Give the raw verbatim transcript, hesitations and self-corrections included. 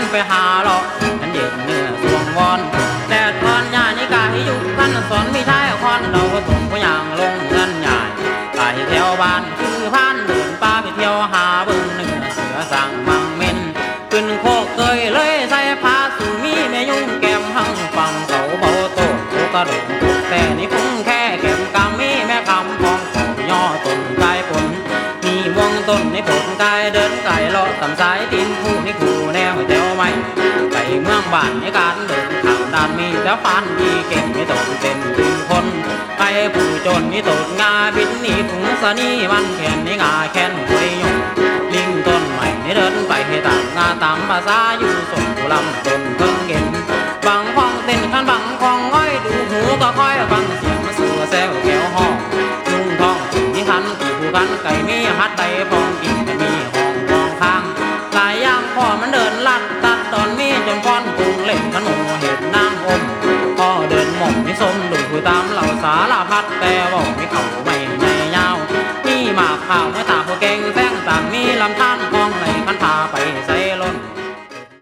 นไปหาหลอกฉันเย็นเนื้อสวงวอนแดดทอนยานิกาให้ยุคขันสอนมีชายคอนเราก็ส่งผู้ย่างลงเงินใหญ่ไปแถวบ้านคือพันเดินป่าไปเที่ยวหาเบิ่งเนื้อเสือสั่งมังเม่นขึ้นโคกเคยเลยใส่ผ้าสูมีแม่ยุ่งแก้มหังฟังเขาเบาโตโตกระโดดแต่นี่คงแค่แก้มกำมีแม่คำพองเขาย่อต้นกายผลมีม่วงต้นในผลกายเดินไก่เลาะตำสายตีนผู้นี่คู่แนวแถวไม่ไปเมืองบ้านในการเดินข่าวด้านมีแล้วฟันดีเก่งไม่ตกเป็นถึงคนไปผู้จนนี่ตกงาบินนี่ถุงสนีวันแขนนี่งาแขนหวยยงลิงต้นใหม่นี่เดินไปให้ตามงาตามภาษาอยู่ส่งผู้ลำต้นเพิ่งเห็นบังคองเต้นขันบังคองอ้อยดูหูก็ค่อยฟังเสียงมาสู่แซวแก้วห้องนุ่งทองนี่ขันกี่ผู้ขันไก่มีฮัดไตพองกินจะมีห้องห้องข้างหลายย่างพ่อมันเดินลัดตัดตอนมีจนฟ้อนปุงเล่นขนมเห็ดนางอมพ่อเดินหม่อมนี่สมดูคุยตามเหล่าสารพัดแต่บอกไม่เข่าไม่ใหญ่ยาวนี่หมากข่าวเมื่อตาผู้เก่งแซ